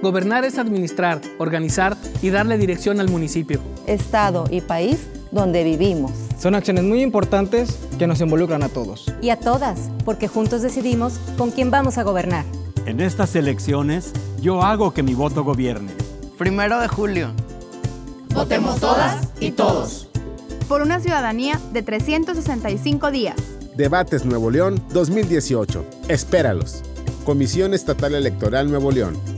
Gobernar es administrar, organizar y darle dirección al municipio, estado y país donde vivimos. Son acciones muy importantes que nos involucran a todos. Y a todas, porque juntos decidimos con quién vamos a gobernar. En estas elecciones, yo hago que mi voto gobierne. 1 de julio. Votemos todas y todos. Por una ciudadanía de 365 días. Debates Nuevo León 2018. Espéralos. Comisión Estatal Electoral Nuevo León.